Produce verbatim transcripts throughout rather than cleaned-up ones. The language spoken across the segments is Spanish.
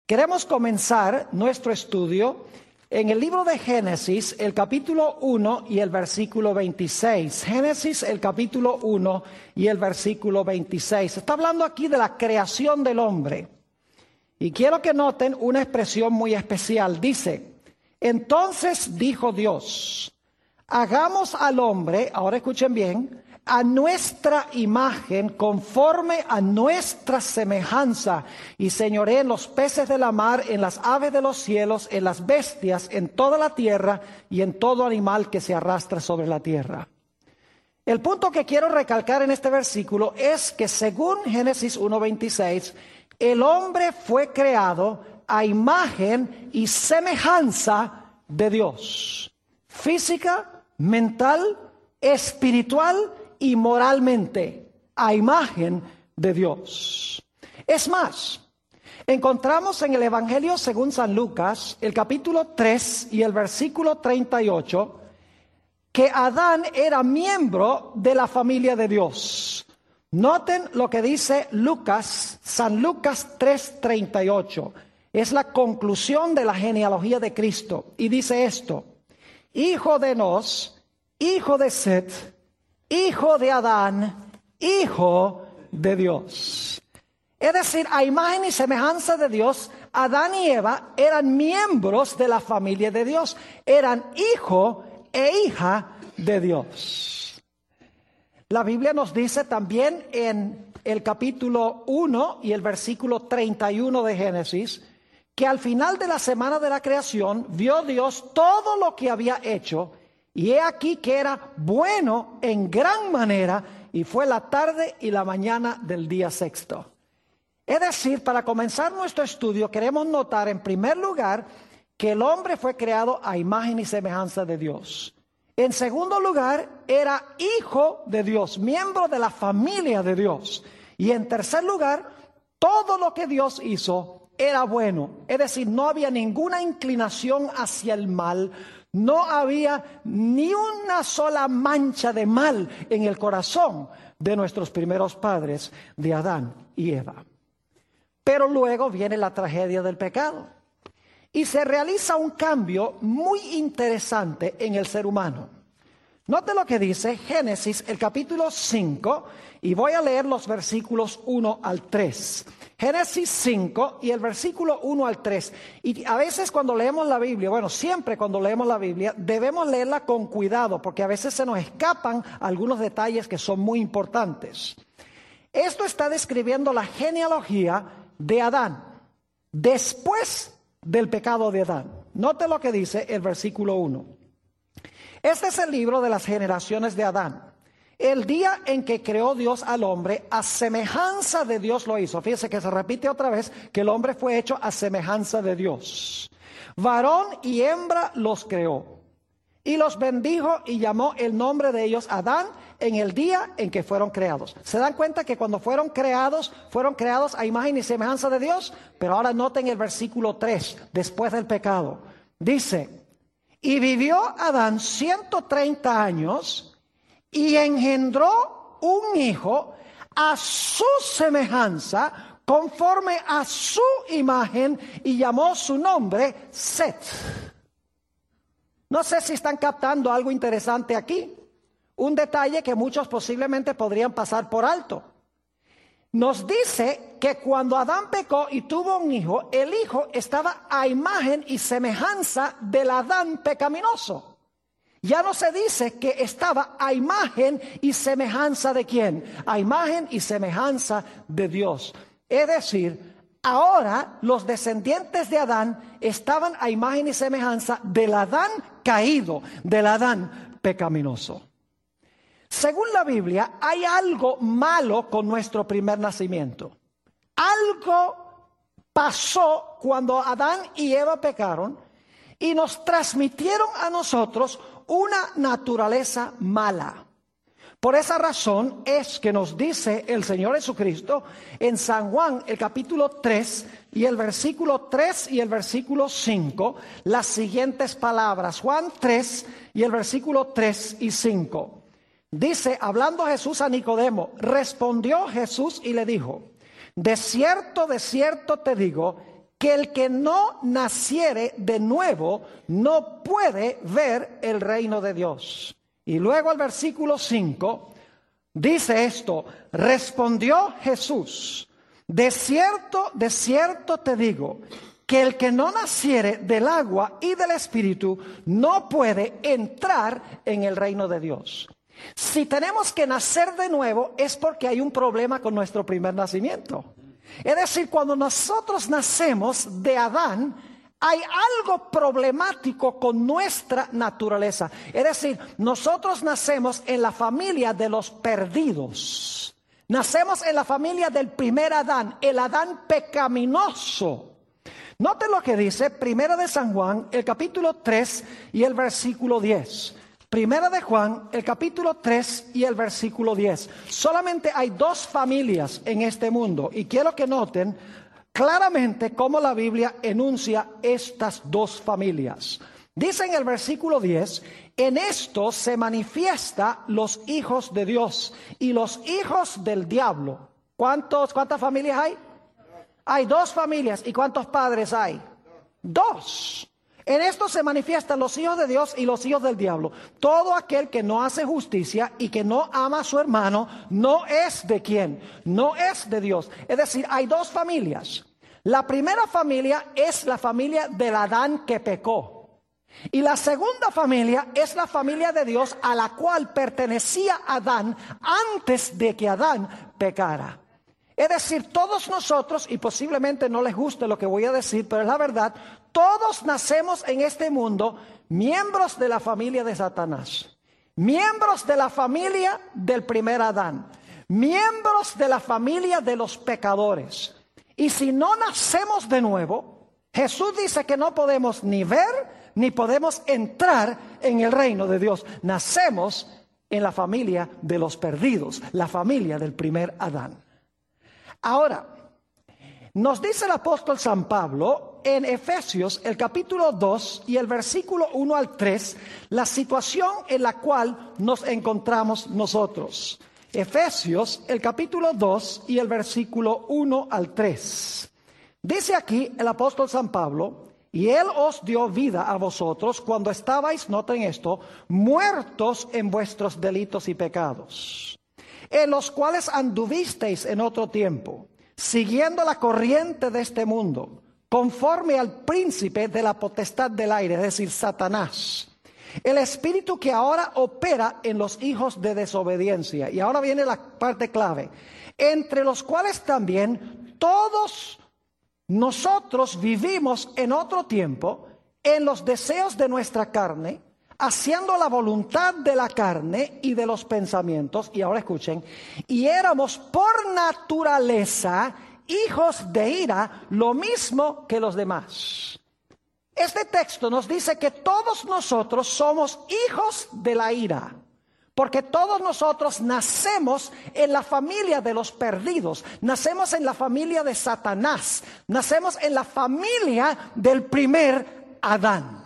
Queremos comenzar nuestro estudio en el libro de Génesis, el capítulo uno y el versículo veintiséis. Génesis, el capítulo uno y el versículo veintiséis. Está hablando aquí de la creación del hombre. Y quiero que noten una expresión muy especial. Dice, entonces dijo Dios, hagamos al hombre, ahora escuchen bien, a nuestra imagen, conforme a nuestra semejanza, y señoree en los peces de la mar, en las aves de los cielos, en las bestias, en toda la tierra y en todo animal que se arrastra sobre la tierra. El punto que quiero recalcar en este versículo es que según Génesis uno veintiséis, el hombre fue creado a imagen y semejanza de Dios, física, mental, espiritual y moralmente, a imagen de Dios. Es más, encontramos en el Evangelio según San Lucas, el capítulo tres y el versículo treinta y ocho, que Adán era miembro de la familia de Dios. Noten lo que dice Lucas, San Lucas tres treinta y ocho. Es la conclusión de la genealogía de Cristo. Y dice esto, hijo de Enos, hijo de Set, hijo de Adán, hijo de Dios. Es decir, a imagen y semejanza de Dios, Adán y Eva eran miembros de la familia de Dios. Eran hijo e hija de Dios. La Biblia nos dice también en el capítulo uno y el versículo treinta y uno de Génesis, que al final de la semana de la creación vio Dios todo lo que había hecho, y he aquí que era bueno en gran manera, y fue la tarde y la mañana del día sexto. Es decir, para comenzar nuestro estudio, queremos notar en primer lugar que el hombre fue creado a imagen y semejanza de Dios. En segundo lugar, era hijo de Dios, miembro de la familia de Dios. Y en tercer lugar, todo lo que Dios hizo era bueno. Es decir, no había ninguna inclinación hacia el mal. No había ni una sola mancha de mal en el corazón de nuestros primeros padres, de Adán y Eva. Pero luego viene la tragedia del pecado y se realiza un cambio muy interesante en el ser humano. Note lo que dice Génesis, el capítulo cinco, y voy a leer los versículos uno al tres. Génesis cinco y el versículo uno al tres. Y a veces cuando leemos la Biblia, bueno, siempre cuando leemos la Biblia, debemos leerla con cuidado, porque a veces se nos escapan algunos detalles que son muy importantes. Esto está describiendo la genealogía de Adán, después del pecado de Adán. Note lo que dice el versículo uno. Este es el libro de las generaciones de Adán. El día en que creó Dios al hombre, a semejanza de Dios lo hizo. Fíjese que se repite otra vez que el hombre fue hecho a semejanza de Dios. Varón y hembra los creó. Y los bendijo y llamó el nombre de ellos Adán en el día en que fueron creados. ¿Se dan cuenta que cuando fueron creados, fueron creados a imagen y semejanza de Dios? Pero ahora noten el versículo tres, después del pecado. Dice, y vivió Adán ciento treinta años y engendró un hijo a su semejanza, conforme a su imagen, y llamó su nombre Set. No sé si están captando algo interesante aquí. Un detalle que muchos posiblemente podrían pasar por alto. Nos dice que cuando Adán pecó y tuvo un hijo, el hijo estaba a imagen y semejanza del Adán pecaminoso. Ya no se dice que estaba a imagen y semejanza de quién, a imagen y semejanza de Dios. Es decir, ahora los descendientes de Adán estaban a imagen y semejanza del Adán caído, del Adán pecaminoso. Según la Biblia, hay algo malo con nuestro primer nacimiento. Algo pasó cuando Adán y Eva pecaron y nos transmitieron a nosotros una naturaleza mala. Por esa razón es que nos dice el Señor Jesucristo en San Juan, el capítulo tres y el versículo tres y el versículo cinco, las siguientes palabras. Juan tres y el versículo tres y cinco. Dice, hablando Jesús a Nicodemo, respondió Jesús y le dijo, de cierto, de cierto te digo, que el que no naciere de nuevo no puede ver el reino de Dios. Y luego el versículo cinco dice esto: respondió Jesús, de cierto, de cierto te digo, que el que no naciere del agua y del Espíritu no puede entrar en el reino de Dios. Si tenemos que nacer de nuevo es porque hay un problema con nuestro primer nacimiento. Es decir, cuando nosotros nacemos de Adán, hay algo problemático con nuestra naturaleza. Es decir, nosotros nacemos en la familia de los perdidos. Nacemos en la familia del primer Adán, el Adán pecaminoso. Noten lo que dice Primera de San Juan, el capítulo tres y el versículo diez. Primera de Juan, el capítulo tres y el versículo diez. Solamente hay dos familias en este mundo y quiero que noten claramente cómo la Biblia enuncia estas dos familias. Dice en el versículo diez, en esto se manifiesta los hijos de Dios y los hijos del diablo. ¿Cuántos, cuántas familias hay? Hay dos familias. ¿Y cuántos padres hay? Dos. En esto se manifiestan los hijos de Dios y los hijos del diablo. Todo aquel que no hace justicia y que no ama a su hermano, no es de quién, no es de Dios. Es decir, hay dos familias. La primera familia es la familia del Adán que pecó. Y la segunda familia es la familia de Dios a la cual pertenecía Adán antes de que Adán pecara. Es decir, todos nosotros, y posiblemente no les guste lo que voy a decir, pero es la verdad, todos nacemos en este mundo miembros de la familia de Satanás, miembros de la familia del primer Adán, miembros de la familia de los pecadores. Y si no nacemos de nuevo, Jesús dice que no podemos ni ver ni podemos entrar en el reino de Dios. Nacemos en la familia de los perdidos, la familia del primer Adán. Ahora, nos dice el apóstol San Pablo en Efesios, el capítulo dos y el versículo uno al tres, la situación en la cual nos encontramos nosotros. Efesios, el capítulo dos y el versículo uno al tres. Dice aquí el apóstol San Pablo: y Él os dio vida a vosotros cuando estabais, noten esto, muertos en vuestros delitos y pecados, en los cuales anduvisteis en otro tiempo, siguiendo la corriente de este mundo, conforme al príncipe de la potestad del aire, es decir, Satanás, el espíritu que ahora opera en los hijos de desobediencia. Y ahora viene la parte clave: entre los cuales también todos nosotros vivimos en otro tiempo en los deseos de nuestra carne, haciendo la voluntad de la carne y de los pensamientos. Y ahora escuchen: y éramos por naturaleza hijos de ira, lo mismo que los demás. Este texto nos dice que todos nosotros somos hijos de la ira, porque todos nosotros nacemos en la familia de los perdidos, nacemos en la familia de Satanás, nacemos en la familia del primer Adán.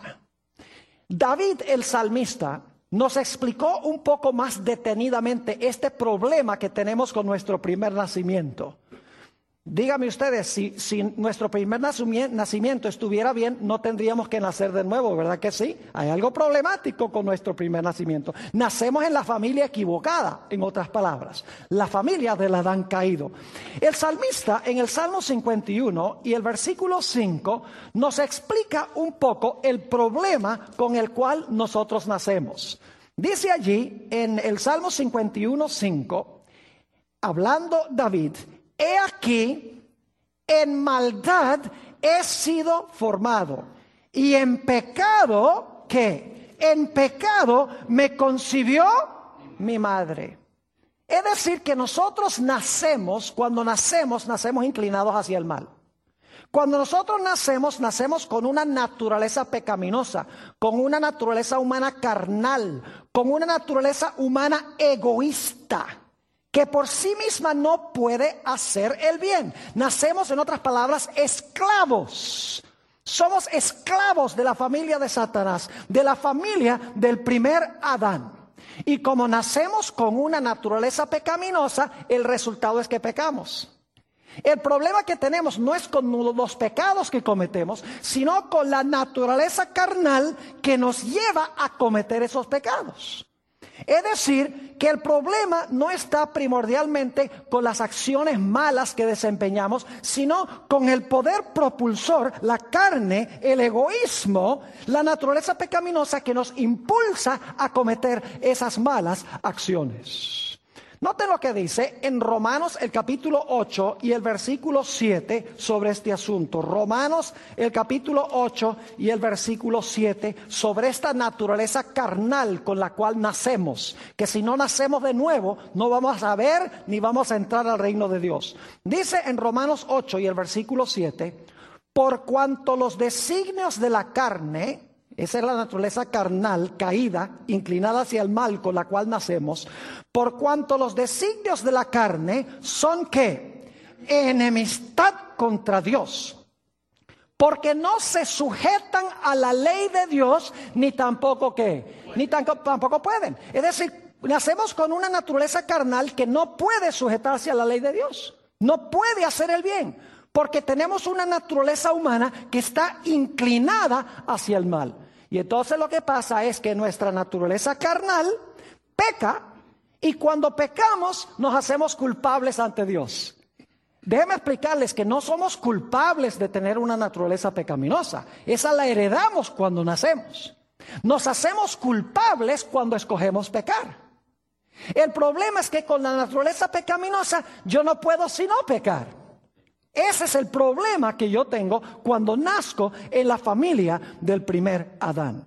David el salmista nos explicó un poco más detenidamente este problema que tenemos con nuestro primer nacimiento. Díganme ustedes, si, si nuestro primer nacimiento estuviera bien, no tendríamos que nacer de nuevo, ¿verdad que sí? Hay algo problemático con nuestro primer nacimiento. Nacemos en la familia equivocada, en otras palabras, la familia del Adán caído. El salmista en el Salmo cincuenta y uno y el versículo cinco nos explica un poco el problema con el cual nosotros nacemos. Dice allí en el Salmo cincuenta y uno, cinco, hablando David: he aquí, en maldad he sido formado, y en pecado, ¿qué? En pecado me concibió mi madre. Es decir, que nosotros nacemos, cuando nacemos, nacemos inclinados hacia el mal. Cuando nosotros nacemos, nacemos con una naturaleza pecaminosa, con una naturaleza humana carnal, con una naturaleza humana egoísta, que por sí misma no puede hacer el bien. Nacemos, en otras palabras, esclavos. Somos esclavos de la familia de Satanás, de la familia del primer Adán. Y como nacemos con una naturaleza pecaminosa, el resultado es que pecamos. El problema que tenemos no es con los pecados que cometemos, sino con la naturaleza carnal que nos lleva a cometer esos pecados. Es decir, que el problema no está primordialmente con las acciones malas que desempeñamos, sino con el poder propulsor, la carne, el egoísmo, la naturaleza pecaminosa que nos impulsa a cometer esas malas acciones. Noten lo que dice en Romanos el capítulo ocho y el versículo siete sobre este asunto. Romanos el capítulo ocho y el versículo siete sobre esta naturaleza carnal con la cual nacemos. Que si no nacemos de nuevo no vamos a ver ni vamos a entrar al reino de Dios. Dice en Romanos ocho y el versículo siete, por cuanto los designios de la carne, esa es la naturaleza carnal, caída, inclinada hacia el mal con la cual nacemos. Por cuanto los designios de la carne son ¿qué? Enemistad contra Dios. Porque no se sujetan a la ley de Dios, ni tampoco ¿qué? Ni tampoco, tampoco pueden. Es decir, nacemos con una naturaleza carnal que no puede sujetarse a la ley de Dios. No puede hacer el bien. Porque tenemos una naturaleza humana que está inclinada hacia el mal. Y entonces lo que pasa es que nuestra naturaleza carnal peca y cuando pecamos nos hacemos culpables ante Dios. Déjenme explicarles que no somos culpables de tener una naturaleza pecaminosa. Esa la heredamos cuando nacemos. Nos hacemos culpables cuando escogemos pecar. El problema es que con la naturaleza pecaminosa yo no puedo sino pecar. Ese es el problema que yo tengo cuando nazco en la familia del primer Adán.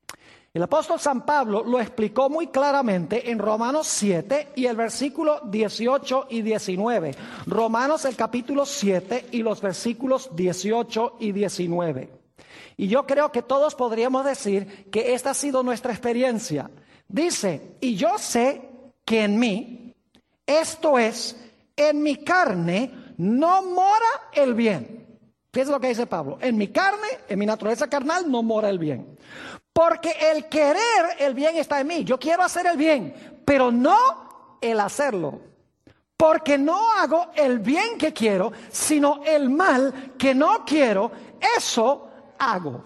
El apóstol San Pablo lo explicó muy claramente en Romanos siete y el versículo dieciocho y diecinueve. Romanos el capítulo siete y los versículos dieciocho y diecinueve. Y yo creo que todos podríamos decir que esta ha sido nuestra experiencia. Dice, y yo sé que en mí, esto es, en mi carne, no mora el bien. ¿Qué es lo que dice Pablo? En mi carne, en mi naturaleza carnal, no mora el bien. Porque el querer el bien está en mí. Yo quiero hacer el bien, pero no el hacerlo. Porque no hago el bien que quiero, sino el mal que no quiero, eso hago.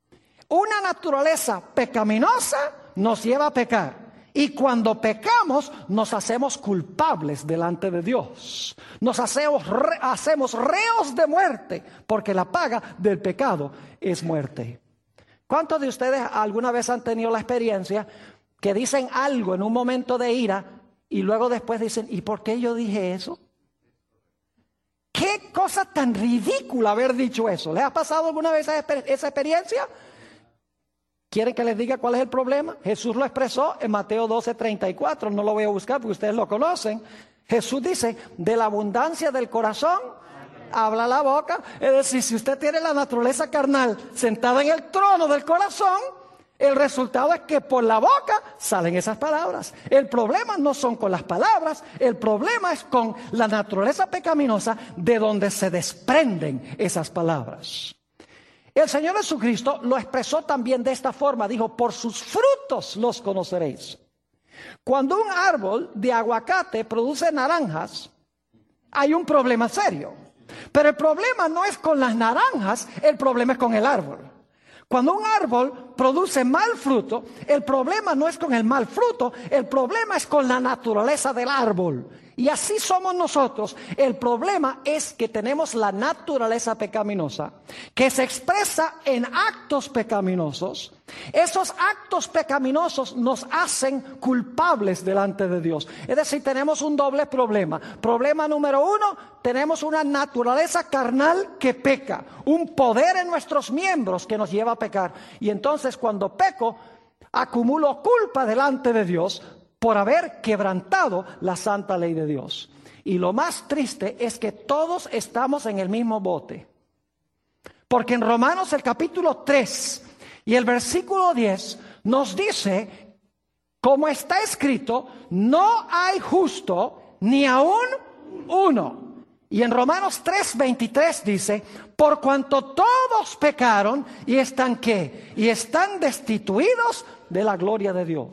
Una naturaleza pecaminosa nos lleva a pecar. Y cuando pecamos, nos hacemos culpables delante de Dios. Nos hacemos, re, hacemos reos de muerte, porque la paga del pecado es muerte. ¿Cuántos de ustedes alguna vez han tenido la experiencia que dicen algo en un momento de ira y luego después dicen, ¿y por qué yo dije eso? ¿Qué cosa tan ridícula haber dicho eso? ¿Les ha pasado alguna vez esa, esa experiencia? ¿Quieren que les diga cuál es el problema? Jesús lo expresó en Mateo doce, treinta y cuatro. No lo voy a buscar porque ustedes lo conocen. Jesús dice, de la abundancia del corazón habla la boca. Es decir, si usted tiene la naturaleza carnal sentada en el trono del corazón, el resultado es que por la boca salen esas palabras. El problema no son con las palabras, el problema es con la naturaleza pecaminosa de donde se desprenden esas palabras. El Señor Jesucristo lo expresó también de esta forma. Dijo, por sus frutos los conoceréis. Cuando un árbol de aguacate produce naranjas, hay un problema serio. Pero el problema no es con las naranjas, el problema es con el árbol. Cuando un árbol produce mal fruto, el problema no es con el mal fruto, el problema es con la naturaleza del árbol. Y así somos nosotros. El problema es que tenemos la naturaleza pecaminosa que se expresa en actos pecaminosos. Esos actos pecaminosos nos hacen culpables delante de Dios. Es decir, tenemos un doble problema. Problema número uno, tenemos una naturaleza carnal que peca, un poder en nuestros miembros que nos lleva a pecar. Y entonces cuando peco, acumulo culpa delante de Dios por haber quebrantado la santa ley de Dios. Y lo más triste es que todos estamos en el mismo bote. Porque en Romanos el capítulo tres y el versículo diez nos dice, como está escrito, no hay justo ni aún uno. Y en Romanos tres, veintitrés dice, por cuanto todos pecaron y están ¿qué? Y están destituidos de la gloria de Dios.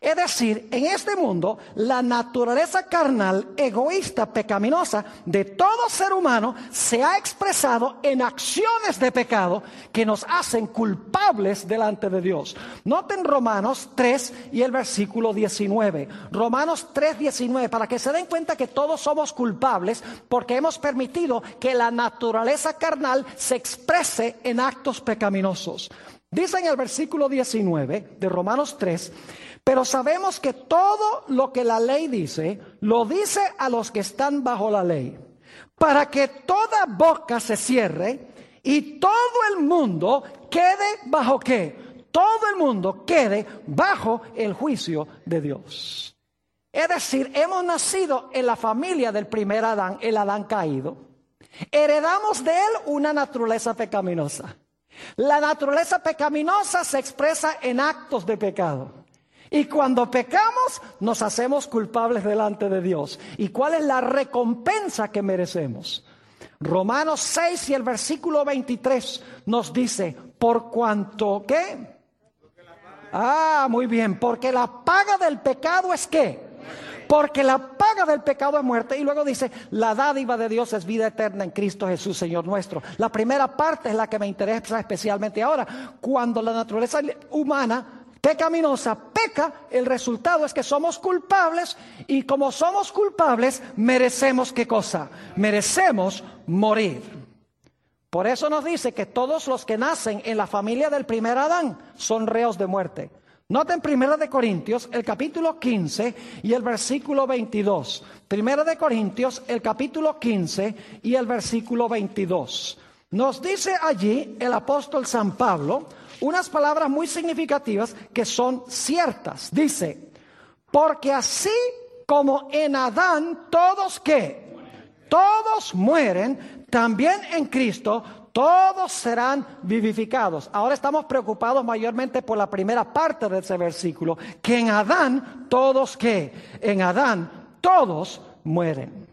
Es decir, en este mundo, la naturaleza carnal, egoísta, pecaminosa de todo ser humano se ha expresado en acciones de pecado que nos hacen culpables delante de Dios. Noten Romanos tres y el versículo diecinueve. Romanos tres, diecinueve, para que se den cuenta que todos somos culpables porque hemos permitido que la naturaleza carnal se exprese en actos pecaminosos. Dice en el versículo diecinueve de Romanos tres, pero sabemos que todo lo que la ley dice, lo dice a los que están bajo la ley, para que toda boca se cierre y todo el mundo quede bajo ¿qué? Todo el mundo quede bajo el juicio de Dios. Es decir, hemos nacido en la familia del primer Adán, el Adán caído. Heredamos de él una naturaleza pecaminosa. La naturaleza pecaminosa se expresa en actos de pecado. Y cuando pecamos, nos hacemos culpables delante de Dios. ¿Y cuál es la recompensa que merecemos? Romanos seis y el versículo veintitrés nos dice, por cuanto, ¿qué? Ah, muy bien, porque la paga del pecado es ¿qué? Porque la paga del pecado es muerte. Y luego dice, la dádiva de Dios es vida eterna en Cristo Jesús, Señor nuestro. La primera parte es la que me interesa especialmente ahora. Cuando la naturaleza humana pecaminosa peca, el resultado es que somos culpables. Y como somos culpables, merecemos ¿qué cosa? Merecemos morir. Por eso nos dice que todos los que nacen en la familia del primer Adán son reos de muerte. Noten Primera de Corintios, el capítulo quince y el versículo veintidós. Primera de Corintios, el capítulo quince y el versículo veintidós. Nos dice allí el apóstol San Pablo unas palabras muy significativas que son ciertas. Dice, porque así como en Adán todos ¿qué? Todos mueren, también en Cristo todos serán vivificados. Ahora estamos preocupados mayormente por la primera parte de ese versículo, que en Adán todos ¿qué? En Adán todos mueren.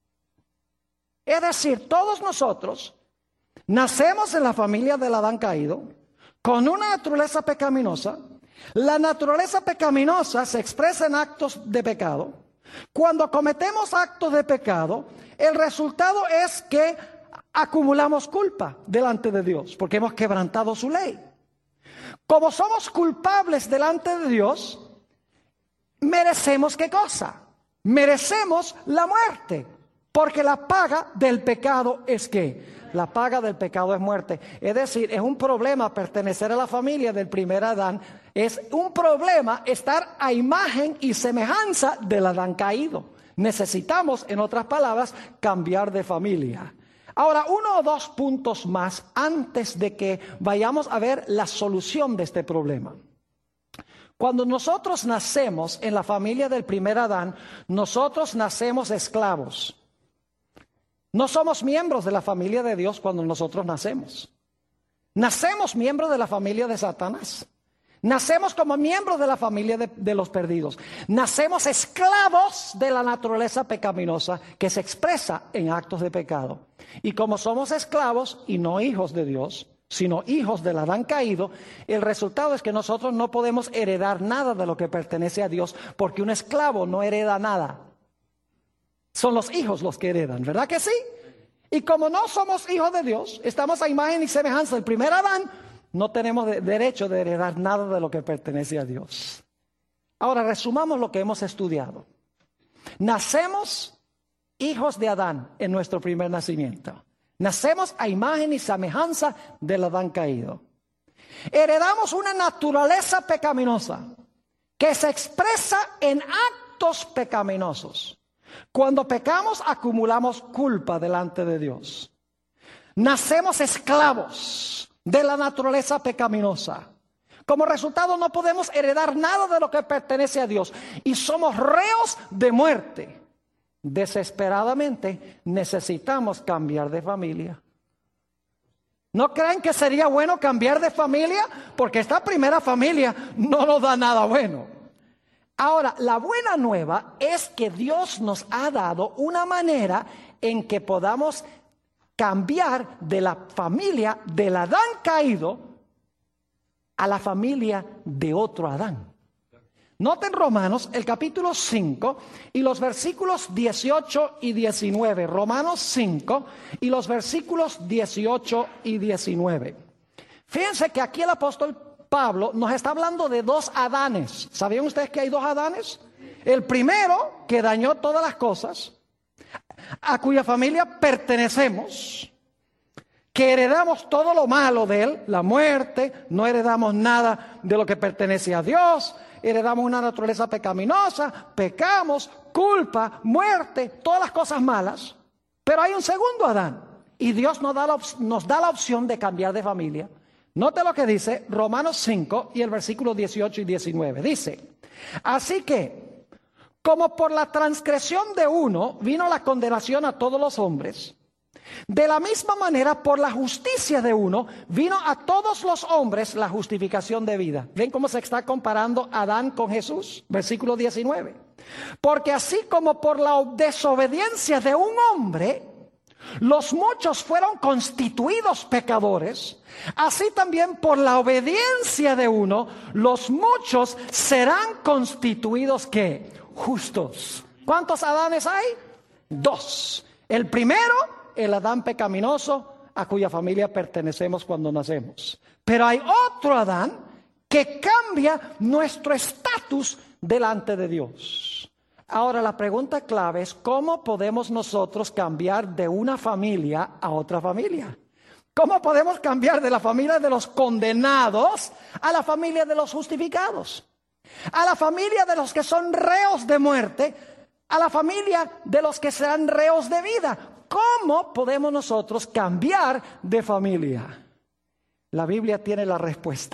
Es decir, todos nosotros nacemos en la familia del Adán caído, con una naturaleza pecaminosa. La naturaleza pecaminosa se expresa en actos de pecado. Cuando cometemos actos de pecado, el resultado es que acumulamos culpa delante de Dios, porque hemos quebrantado su ley. Como somos culpables delante de Dios, merecemos ¿qué cosa? Merecemos la muerte, porque la paga del pecado es ¿qué? La paga del pecado es muerte. Es decir, es un problema pertenecer a la familia del primer Adán. Es un problema estar a imagen y semejanza del Adán caído. Necesitamos, en otras palabras, cambiar de familia. Ahora, uno o dos puntos más antes de que vayamos a ver la solución de este problema. Cuando nosotros nacemos en la familia del primer Adán, nosotros nacemos esclavos. No somos miembros de la familia de Dios cuando nosotros nacemos. Nacemos miembros de la familia de Satanás. Nacemos como miembros de la familia de, de los perdidos. Nacemos esclavos de la naturaleza pecaminosa que se expresa en actos de pecado. Y como somos esclavos y no hijos de Dios, sino hijos del Adán caído, el resultado es que nosotros no podemos heredar nada de lo que pertenece a Dios, porque un esclavo no hereda nada. Son los hijos los que heredan, ¿verdad que sí? Y como no somos hijos de Dios, estamos a imagen y semejanza del primer Adán, no tenemos de derecho de heredar nada de lo que pertenece a Dios. Ahora resumamos lo que hemos estudiado. Nacemos hijos de Adán en nuestro primer nacimiento. Nacemos a imagen y semejanza del Adán caído. Heredamos una naturaleza pecaminosa que se expresa en actos pecaminosos. Cuando pecamos, acumulamos culpa delante de Dios. Nacemos esclavos de la naturaleza pecaminosa. Como resultado, no podemos heredar nada de lo que pertenece a Dios. Y somos reos de muerte. Desesperadamente necesitamos cambiar de familia. ¿No creen que sería bueno cambiar de familia? Porque esta primera familia no nos da nada bueno. Ahora, la buena nueva es que Dios nos ha dado una manera en que podamos cambiar de la familia del Adán caído a la familia de otro Adán. Noten Romanos, el capítulo cinco y los versículos dieciocho y diecinueve. Romanos cinco y los versículos dieciocho y diecinueve. Fíjense que aquí el apóstol Pablo nos está hablando de dos Adanes. ¿Sabían ustedes que hay dos Adanes? El primero, que dañó todas las cosas, a cuya familia pertenecemos, que heredamos todo lo malo de él, la muerte, no heredamos nada de lo que pertenece a Dios, heredamos una naturaleza pecaminosa, pecamos, culpa, muerte, todas las cosas malas. Pero hay un segundo Adán y Dios nos da la, nos da la opción de cambiar de familia. Note lo que dice Romanos cinco y el versículo dieciocho y diecinueve. Dice, así que, como por la transgresión de uno vino la condenación a todos los hombres, de la misma manera por la justicia de uno vino a todos los hombres la justificación de vida. ¿Ven cómo se está comparando Adán con Jesús? Versículo diecinueve. Porque así como por la desobediencia de un hombre los muchos fueron constituidos pecadores, así también por la obediencia de uno los muchos serán constituidos ¿qué? Justos. ¿Cuántos Adanes hay? Dos. El primero, el Adán pecaminoso, a cuya familia pertenecemos cuando nacemos. Pero hay otro Adán que cambia nuestro estatus delante de Dios. Ahora la pregunta clave es, ¿cómo podemos nosotros cambiar de una familia a otra familia? ¿Cómo podemos cambiar de la familia de los condenados a la familia de los justificados? A la familia de los que son reos de muerte, a la familia de los que serán reos de vida. ¿Cómo podemos nosotros cambiar de familia? La Biblia tiene la respuesta.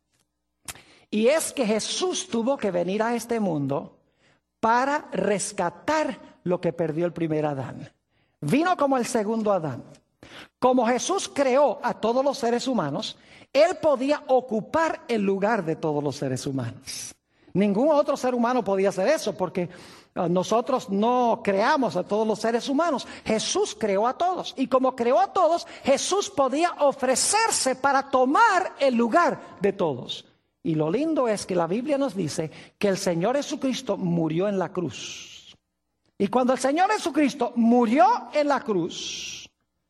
Y es que Jesús tuvo que venir a este mundo para rescatar lo que perdió el primer Adán. Vino como el segundo Adán. Como Jesús creó a todos los seres humanos, Él podía ocupar el lugar de todos los seres humanos. Ningún otro ser humano podía hacer eso porque nosotros no creamos a todos los seres humanos. Jesús creó a todos. Y como creó a todos, Jesús podía ofrecerse para tomar el lugar de todos. Y lo lindo es que la Biblia nos dice que el Señor Jesucristo murió en la cruz. Y cuando el Señor Jesucristo murió en la cruz,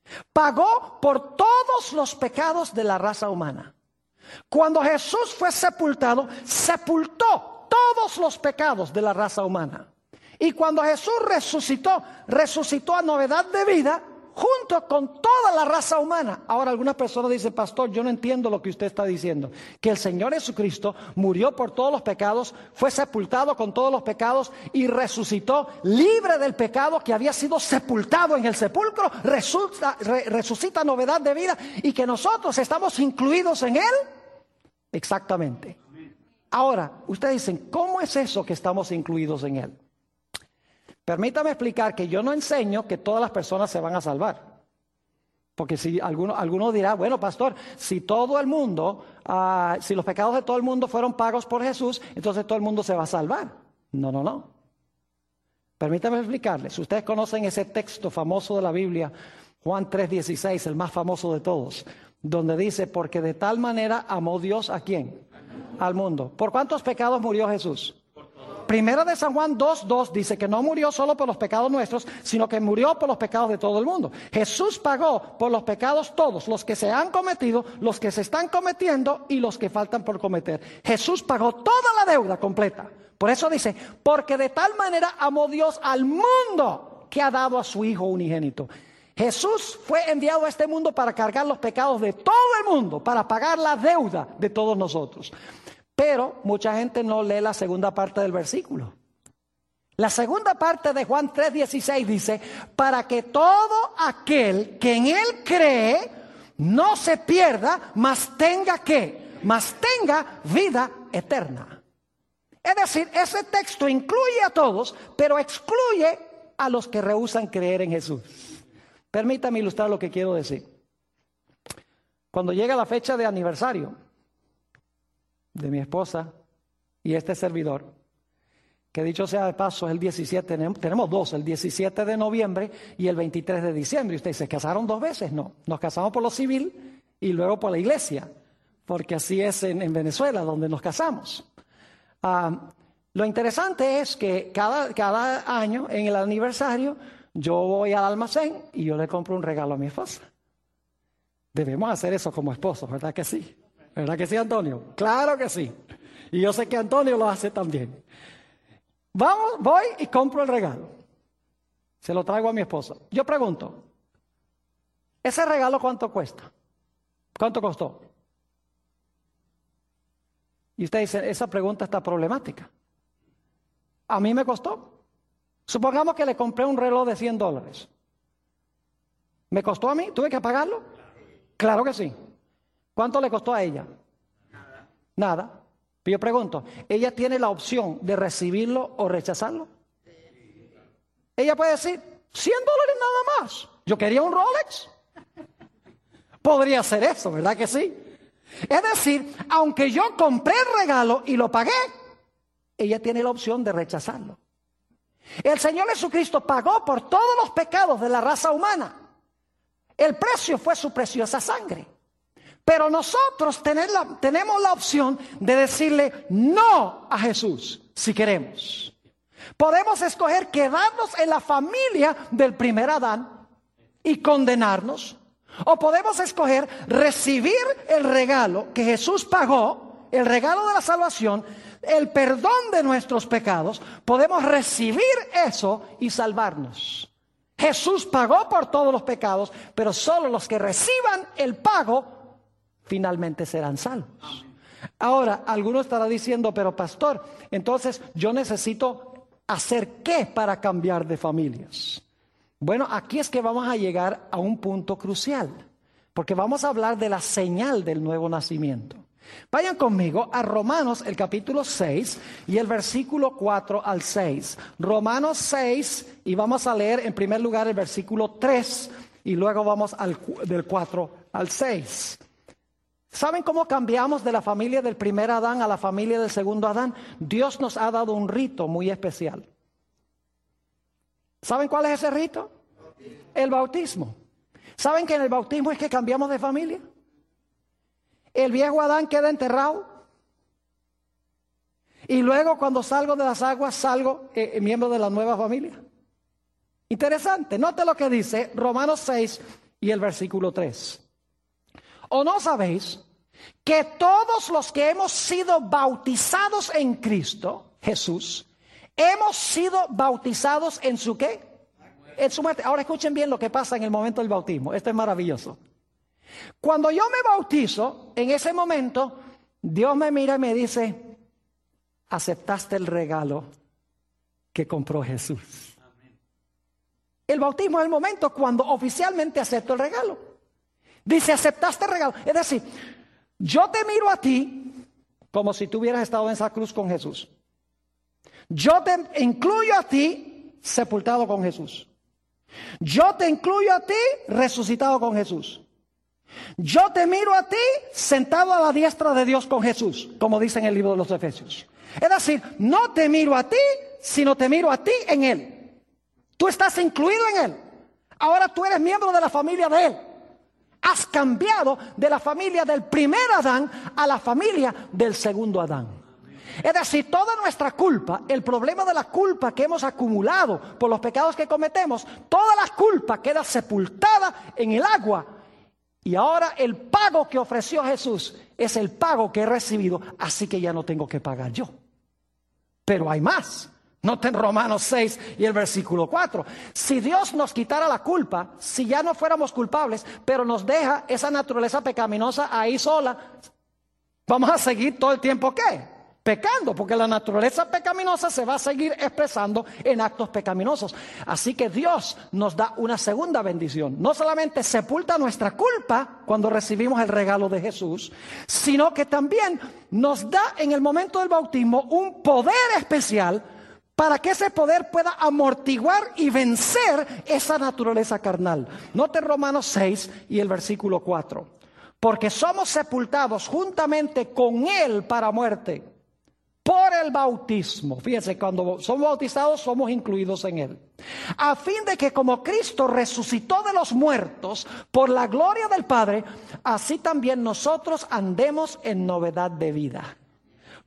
pagó por todos los pecados de la raza humana. Cuando Jesús fue sepultado, sepultó todos los pecados de la raza humana. Y cuando Jesús resucitó, resucitó a novedad de vida junto con toda la raza humana. Ahora algunas personas dicen, pastor, yo no entiendo lo que usted está diciendo. Que el Señor Jesucristo murió por todos los pecados, fue sepultado con todos los pecados y resucitó libre del pecado que había sido sepultado en el sepulcro, resulta, re, resucita novedad de vida y que nosotros estamos incluidos en Él. Exactamente. Ahora, ustedes dicen, ¿cómo es eso que estamos incluidos en Él? Permítame explicar que yo no enseño que todas las personas se van a salvar. Porque si alguno, alguno dirá, bueno, pastor, si todo el mundo, uh, si los pecados de todo el mundo fueron pagos por Jesús, entonces todo el mundo se va a salvar. No, no, no. Permítame explicarles. Ustedes conocen ese texto famoso de la Biblia, Juan tres dieciséis, el más famoso de todos, donde dice, porque de tal manera amó Dios ¿a quién? Al mundo. ¿Por cuántos pecados murió Jesús? Primera de San Juan dos dos dice que no murió solo por los pecados nuestros, sino que murió por los pecados de todo el mundo. Jesús pagó por los pecados todos, los que se han cometido, los que se están cometiendo y los que faltan por cometer. Jesús pagó toda la deuda completa. Por eso dice, porque de tal manera amó Dios al mundo que ha dado a su Hijo unigénito. Jesús fue enviado a este mundo para cargar los pecados de todo el mundo, para pagar la deuda de todos nosotros. Pero mucha gente no lee la segunda parte del versículo. La segunda parte de Juan tres dieciséis dice, para que todo aquel que en Él cree no se pierda, mas tenga ¿qué? Mas tenga vida eterna. Es decir, ese texto incluye a todos, pero excluye a los que rehúsan creer en Jesús. Permítame ilustrar lo que quiero decir. Cuando llega la fecha de aniversario de mi esposa y este servidor, que dicho sea de paso es el diecisiete, tenemos dos, el diecisiete de noviembre y el veintitrés de diciembre. Y ustedes se casaron dos veces, no, nos casamos por lo civil y luego por la iglesia, porque así es en, en Venezuela donde nos casamos. Uh, Lo interesante es que cada, cada año en el aniversario yo voy al almacén y yo le compro un regalo a mi esposa. Debemos hacer eso como esposos, ¿verdad que sí? ¿Verdad que sí, Antonio? Claro que sí. Y yo sé que Antonio lo hace también. Vamos, voy y compro el regalo. Se lo traigo a mi esposa. Yo pregunto, ¿ese regalo cuánto cuesta? ¿Cuánto costó? Y usted dice, esa pregunta está problemática. A mí me costó. Supongamos que le compré un reloj de cien dólares. ¿Me costó a mí? ¿Tuve que pagarlo? Claro que sí. ¿Cuánto le costó a ella? Nada. Nada. Yo pregunto, ¿ella tiene la opción de recibirlo o rechazarlo? Ella puede decir, cien dólares nada más. Yo quería un Rolex. Podría ser eso, ¿verdad que sí? Es decir, aunque yo compré el regalo y lo pagué, ella tiene la opción de rechazarlo. El Señor Jesucristo pagó por todos los pecados de la raza humana. El precio fue su preciosa sangre. Pero nosotros tener la, tenemos la opción de decirle no a Jesús si queremos. Podemos escoger quedarnos en la familia del primer Adán y condenarnos. O podemos escoger recibir el regalo que Jesús pagó, el regalo de la salvación, el perdón de nuestros pecados. Podemos recibir eso y salvarnos. Jesús pagó por todos los pecados, pero solo los que reciban el pago finalmente serán salvos. Ahora, alguno estará diciendo, pero pastor, entonces yo necesito hacer ¿qué para cambiar de familias? Bueno, aquí es que vamos a llegar a un punto crucial, porque vamos a hablar de la señal del nuevo nacimiento. Vayan conmigo a Romanos, el capítulo seis y el versículo cuatro al seis. Romanos seis, y vamos a leer en primer lugar el versículo tres y luego vamos al, del cuatro al seis. ¿Saben cómo cambiamos de la familia del primer Adán a la familia del segundo Adán? Dios nos ha dado un rito muy especial. ¿Saben cuál es ese rito? El bautismo. ¿Saben que en el bautismo es que cambiamos de familia? El viejo Adán queda enterrado. Y luego cuando salgo de las aguas, salgo eh, miembro de la nueva familia. Interesante. Note lo que dice Romanos seis y el versículo tres. ¿O no sabéis que todos los que hemos sido bautizados en Cristo, Jesús, hemos sido bautizados en su qué? En su muerte. Ahora escuchen bien lo que pasa en el momento del bautismo. Esto es maravilloso. Cuando yo me bautizo, en ese momento, Dios me mira y me dice, aceptaste el regalo que compró Jesús. El bautismo es el momento cuando oficialmente acepto el regalo. Dice, aceptaste el regalo. Es decir, yo te miro a ti como si tú hubieras estado en esa cruz con Jesús. Yo te incluyo a ti sepultado con Jesús. Yo te incluyo a ti resucitado con Jesús. Yo te miro a ti sentado a la diestra de Dios con Jesús, como dice en el libro de los Efesios. Es decir, no te miro a ti, sino te miro a ti en Él. Tú estás incluido en Él. Ahora tú eres miembro de la familia de Él. Has cambiado de la familia del primer Adán a la familia del segundo Adán. Es decir, toda nuestra culpa, el problema de la culpa que hemos acumulado por los pecados que cometemos, toda la culpa queda sepultada en el agua. Y ahora el pago que ofreció Jesús es el pago que he recibido, así que ya no tengo que pagar yo. Pero hay más. Noten Romanos seis y el versículo cuatro. Si Dios nos quitara la culpa, si ya no fuéramos culpables, pero nos deja esa naturaleza pecaminosa ahí sola, vamos a seguir todo el tiempo ¿qué? Pecando, porque la naturaleza pecaminosa se va a seguir expresando en actos pecaminosos. Así que Dios nos da una segunda bendición. No solamente sepulta nuestra culpa cuando recibimos el regalo de Jesús, sino que también nos da en el momento del bautismo un poder especial para que ese poder pueda amortiguar y vencer esa naturaleza carnal. Note Romanos seis y el versículo cuatro. Porque somos sepultados juntamente con Él para muerte por el bautismo. Fíjense, cuando somos bautizados somos incluidos en Él. A fin de que como Cristo resucitó de los muertos por la gloria del Padre, así también nosotros andemos en novedad de vida.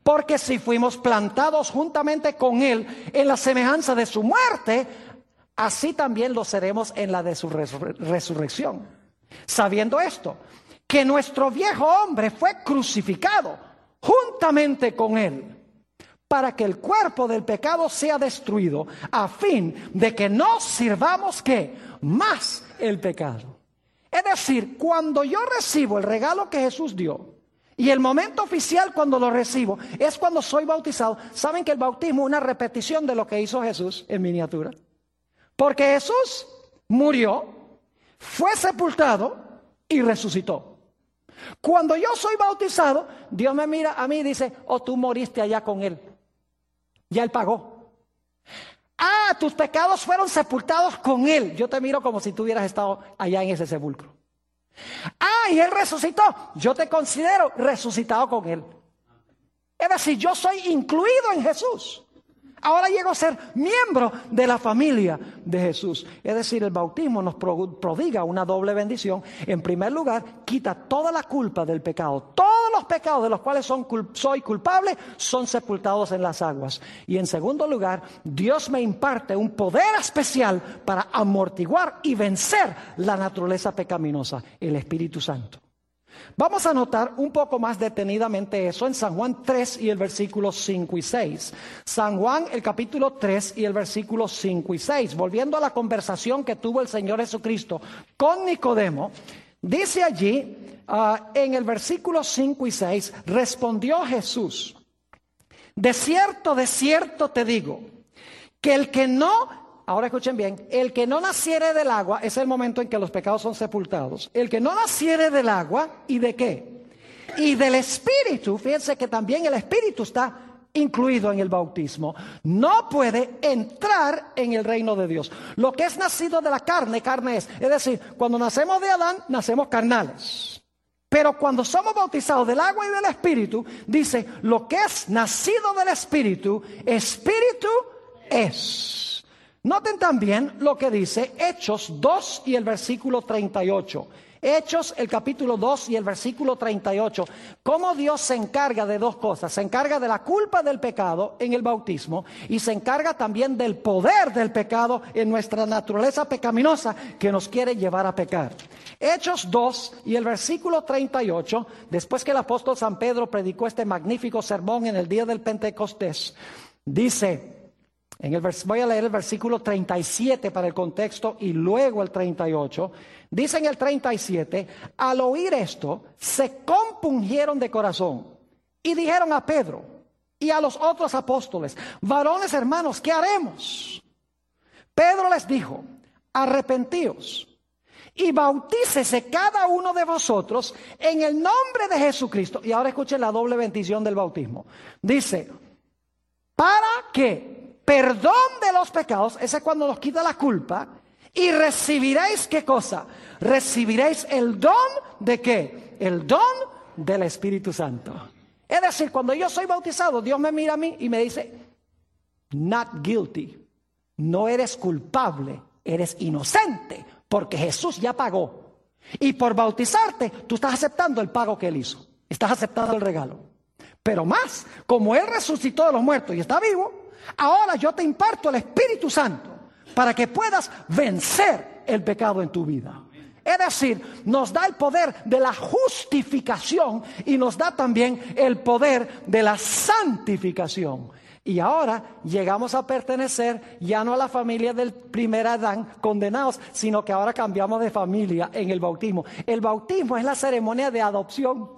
Porque si fuimos plantados juntamente con Él en la semejanza de su muerte, así también lo seremos en la de su resur- resurrección. Sabiendo esto, que nuestro viejo hombre fue crucificado juntamente con Él, para que el cuerpo del pecado sea destruido, a fin de que no sirvamos ¿qué? Más el pecado. Es decir, cuando yo recibo el regalo que Jesús dio, y el momento oficial cuando lo recibo, es cuando soy bautizado. ¿Saben que el bautismo es una repetición de lo que hizo Jesús en miniatura? Porque Jesús murió, fue sepultado y resucitó. Cuando yo soy bautizado, Dios me mira a mí y dice, oh, tú moriste allá con Él. Ya Él pagó. Ah, tus pecados fueron sepultados con Él. Yo te miro como si tú hubieras estado allá en ese sepulcro. Ah, y Él resucitó. Yo te considero resucitado con Él. Es decir, yo soy incluido en Jesús. Ahora llego a ser miembro de la familia de Jesús. Es decir, el bautismo nos prodiga una doble bendición. En primer lugar, quita toda la culpa del pecado. Todos los pecados de los cuales son, soy culpable son sepultados en las aguas. Y en segundo lugar, Dios me imparte un poder especial para amortiguar y vencer la naturaleza pecaminosa, el Espíritu Santo. Vamos a notar un poco más detenidamente eso en San Juan tres y el versículo cinco y seis. San Juan, el capítulo tres y el versículo cinco y seis. Volviendo a la conversación que tuvo el Señor Jesucristo con Nicodemo, dice allí uh, en el versículo cinco y seis, respondió Jesús: de cierto, de cierto te digo, que el que no... Ahora escuchen bien, el que no naciere del agua, es el momento en que los pecados son sepultados. El que no naciere del agua, ¿y de qué? Y del Espíritu, fíjense que también el Espíritu está incluido en el bautismo, no puede entrar en el reino de Dios. Lo que es nacido de la carne, carne es. Es decir, cuando nacemos de Adán, nacemos carnales. Pero cuando somos bautizados del agua y del Espíritu, dice, lo que es nacido del Espíritu, Espíritu es. Noten también lo que dice Hechos dos y el versículo treinta y ocho. Hechos, el capítulo dos y el versículo treinta y ocho. Cómo Dios se encarga de dos cosas. Se encarga de la culpa del pecado en el bautismo y se encarga también del poder del pecado en nuestra naturaleza pecaminosa que nos quiere llevar a pecar. Hechos dos y el versículo treinta y ocho, después que el apóstol San Pedro predicó este magnífico sermón en el día del Pentecostés, dice... En el vers- voy a leer el versículo treinta y siete para el contexto y luego el treinta y ocho. Dice en el treinta y siete, al oír esto, se compungieron de corazón y dijeron a Pedro y a los otros apóstoles, varones hermanos, ¿qué haremos? Pedro les dijo, arrepentíos y bautícese cada uno de vosotros en el nombre de Jesucristo. Y ahora escuchen la doble bendición del bautismo. Dice, para que perdón de los pecados, ese es cuando nos quita la culpa, y recibiréis, ¿qué cosa? Recibiréis el don de ¿qué? El don del Espíritu Santo. Es decir, cuando yo soy bautizado, Dios me mira a mí y me dice, not guilty, no eres culpable, eres inocente, porque Jesús ya pagó. Y por bautizarte, tú estás aceptando el pago que Él hizo, estás aceptando el regalo. Pero más, como Él resucitó de los muertos y está vivo, ahora yo te imparto el Espíritu Santo para que puedas vencer el pecado en tu vida. Es decir, nos da el poder de la justificación y nos da también el poder de la santificación. Y ahora llegamos a pertenecer ya no a la familia del primer Adán condenados, sino que ahora cambiamos de familia en el bautismo. El bautismo es la ceremonia de adopción.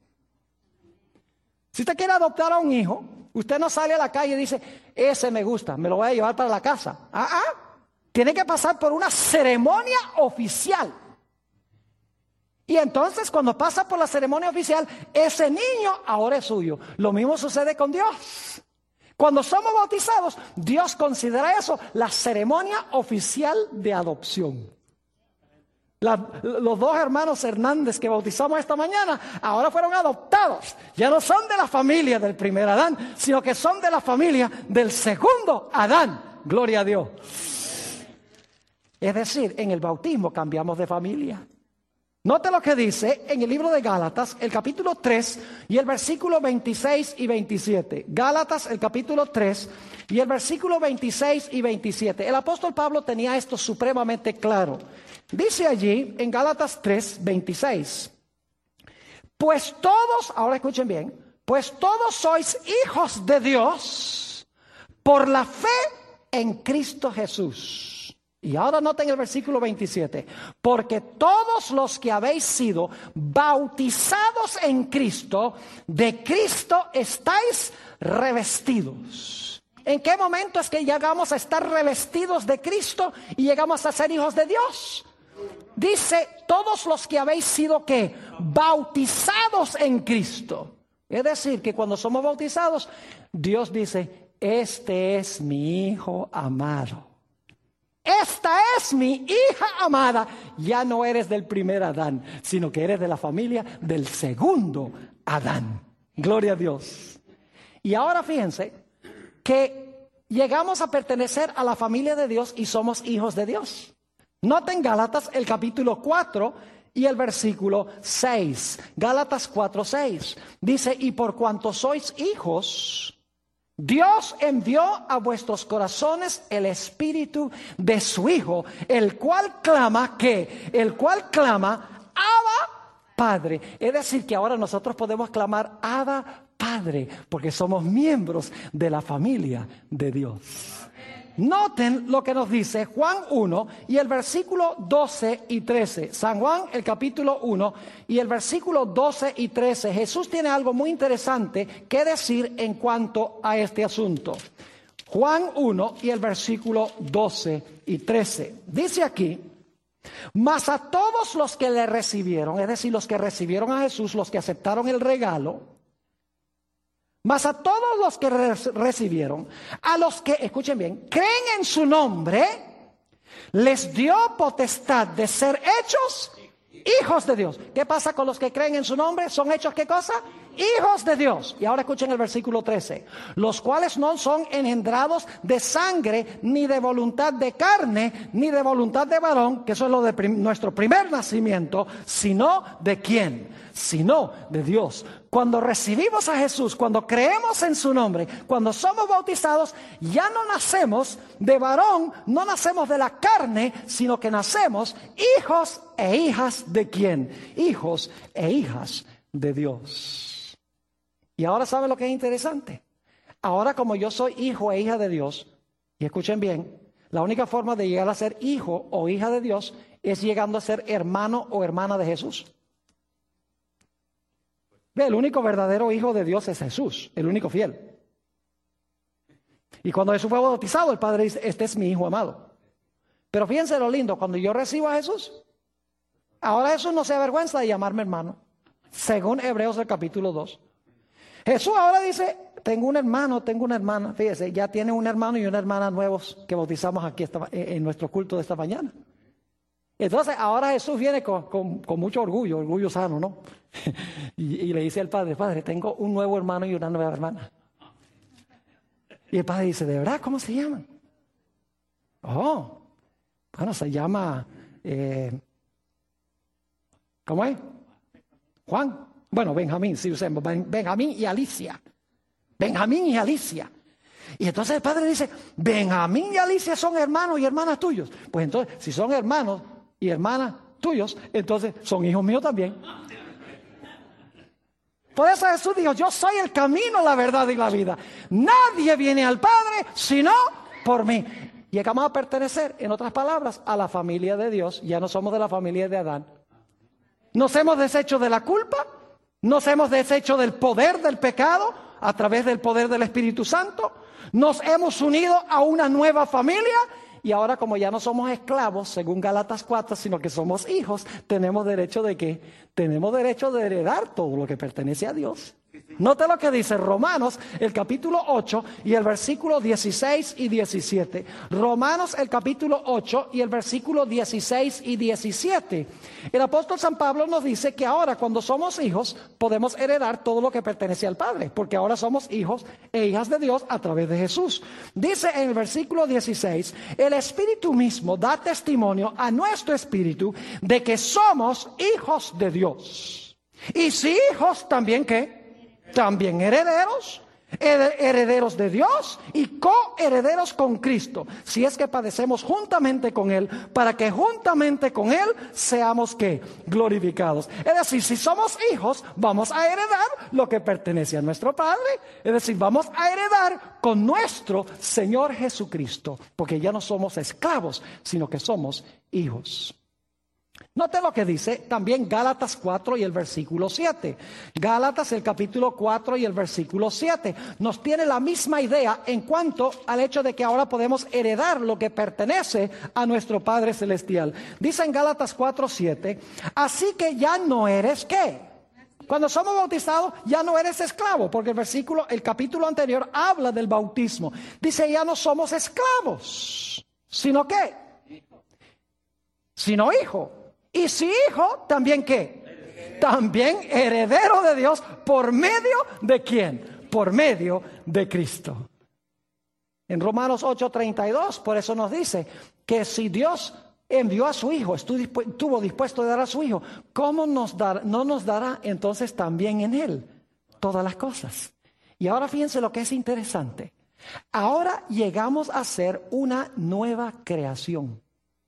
Si usted quiere adoptar a un hijo, usted no sale a la calle y dice, ese me gusta, me lo voy a llevar para la casa. Ah, ah, tiene que pasar por una ceremonia oficial. Y entonces cuando pasa por la ceremonia oficial, ese niño ahora es suyo. Lo mismo sucede con Dios. Cuando somos bautizados, Dios considera eso la ceremonia oficial de adopción. La, los dos hermanos Hernández que bautizamos esta mañana ahora fueron adoptados. Ya no son de la familia del primer Adán, sino que son de la familia del segundo Adán. Gloria a Dios. Es decir, en el bautismo cambiamos de familia. Note lo que dice en el libro de Gálatas, el capítulo tres y el versículo veintiséis y veintisiete. Gálatas, el capítulo tres y el versículo veintiséis y veintisiete. El apóstol Pablo tenía esto supremamente claro. Dice allí en Gálatas tres, veintiséis. Pues todos, ahora escuchen bien, pues todos sois hijos de Dios por la fe en Cristo Jesús. Y ahora noten el versículo veintisiete. Porque todos los que habéis sido bautizados en Cristo, de Cristo estáis revestidos. ¿En qué momento es que llegamos a estar revestidos de Cristo y llegamos a ser hijos de Dios? Dice, todos los que habéis sido, ¿qué? Bautizados en Cristo. Es decir, que cuando somos bautizados, Dios dice, este es mi Hijo amado. Esta es mi hija amada. Ya no eres del primer Adán, sino que eres de la familia del segundo Adán. Gloria a Dios. Y ahora fíjense que llegamos a pertenecer a la familia de Dios y somos hijos de Dios. Noten Gálatas el capítulo cuatro y el versículo seis. Gálatas cuatro, seis. Dice, y por cuanto sois hijos, Dios envió a vuestros corazones el espíritu de su Hijo, el cual clama, ¿qué? El cual clama, Abba, Padre. Es decir, que ahora nosotros podemos clamar, Abba, Padre, porque somos miembros de la familia de Dios. Noten lo que nos dice Juan uno y el versículo doce y trece. San Juan, el capítulo uno y el versículo doce y trece. Jesús tiene algo muy interesante que decir en cuanto a este asunto. Juan uno y el versículo doce y trece. Dice aquí, mas a todos los que le recibieron, es decir, los que recibieron a Jesús, los que aceptaron el regalo, mas a todos los que re- recibieron, a los que, escuchen bien, creen en su nombre, les dio potestad de ser hechos hijos de Dios. ¿Qué pasa con los que creen en su nombre? ¿Son hechos qué cosa? Hijos de Dios. Y ahora escuchen el versículo trece. Los cuales no son engendrados de sangre, ni de voluntad de carne, ni de voluntad de varón, que eso es lo de prim- nuestro primer nacimiento, sino de ¿quién? Sino de Dios. Cuando recibimos a Jesús, cuando creemos en su nombre, cuando somos bautizados, ya no nacemos de varón, no nacemos de la carne, sino que nacemos hijos e hijas de ¿quién? Hijos e hijas de Dios. Y ahora ¿saben lo que es interesante? Ahora como yo soy hijo e hija de Dios, y escuchen bien, la única forma de llegar a ser hijo o hija de Dios es llegando a ser hermano o hermana de Jesús. El único verdadero hijo de Dios es Jesús, el único fiel. Y cuando Jesús fue bautizado, el Padre dice, este es mi Hijo amado. Pero fíjense lo lindo, cuando yo recibo a Jesús, ahora Jesús no se avergüenza de llamarme hermano, según Hebreos el capítulo dos. Jesús ahora dice, tengo un hermano, tengo una hermana. Fíjese, ya tiene un hermano y una hermana nuevos que bautizamos aquí esta, en nuestro culto de esta mañana. Entonces ahora Jesús viene con, con, con mucho orgullo, orgullo sano, ¿no? y, y le dice al Padre, Padre, tengo un nuevo hermano y una nueva hermana. Y el Padre dice, ¿de verdad? ¿Cómo se llaman? Oh, bueno, se llama, eh, ¿cómo es? Juan. Bueno, Benjamín, sí, usemos, Benjamín y Alicia. Benjamín y Alicia. Y entonces el Padre dice, Benjamín y Alicia son hermanos y hermanas tuyos. Pues entonces, si son hermanos y hermanas tuyos, entonces son hijos míos también. Por eso Jesús dijo, yo soy el camino, la verdad y la vida. Nadie viene al Padre sino por mí. Llegamos a pertenecer, en otras palabras, a la familia de Dios. Ya no somos de la familia de Adán. Nos hemos deshecho de la culpa, nos hemos deshecho del poder del pecado a través del poder del Espíritu Santo. Nos hemos unido a una nueva familia y ahora como ya no somos esclavos, según Gálatas cuatro, sino que somos hijos, tenemos derecho de ¿qué? Tenemos derecho de heredar todo lo que pertenece a Dios. Note lo que dice Romanos, el capítulo ocho y el versículo dieciséis y diecisiete. Romanos, el capítulo ocho y el versículo dieciséis y diecisiete. El apóstol San Pablo nos dice que ahora, cuando somos hijos, podemos heredar todo lo que pertenece al Padre, porque ahora somos hijos e hijas de Dios a través de Jesús. Dice en el versículo dieciséis, el Espíritu mismo da testimonio a nuestro espíritu de que somos hijos de Dios. Y si hijos, también ¿qué? También herederos, herederos de Dios y coherederos con Cristo, si es que padecemos juntamente con Él, para que juntamente con Él seamos ¿qué? Glorificados. Es decir, si somos hijos, vamos a heredar lo que pertenece a nuestro Padre. Es decir, vamos a heredar con nuestro Señor Jesucristo, porque ya no somos esclavos, sino que somos hijos. Note lo que dice también Gálatas cuatro y el versículo siete. Gálatas, el capítulo cuatro y el versículo siete. Nos tiene la misma idea en cuanto al hecho de que ahora podemos heredar lo que pertenece a nuestro Padre Celestial. Dice en Gálatas cuatro siete, así que ya no eres ¿qué? Cuando somos bautizados ya no eres esclavo, porque el versículo, el capítulo anterior habla del bautismo. Dice, ya no somos esclavos, sino ¿qué? Sino hijo. Y si hijo, ¿también qué? También heredero de Dios, ¿por medio de quién? Por medio de Cristo. En Romanos ocho treinta y dos, por eso nos dice que si Dios envió a su hijo, estuvo dispuesto a dar a su hijo, ¿cómo nos dar, no nos dará entonces también en él todas las cosas? Y ahora fíjense lo que es interesante. Ahora llegamos a ser una nueva creación.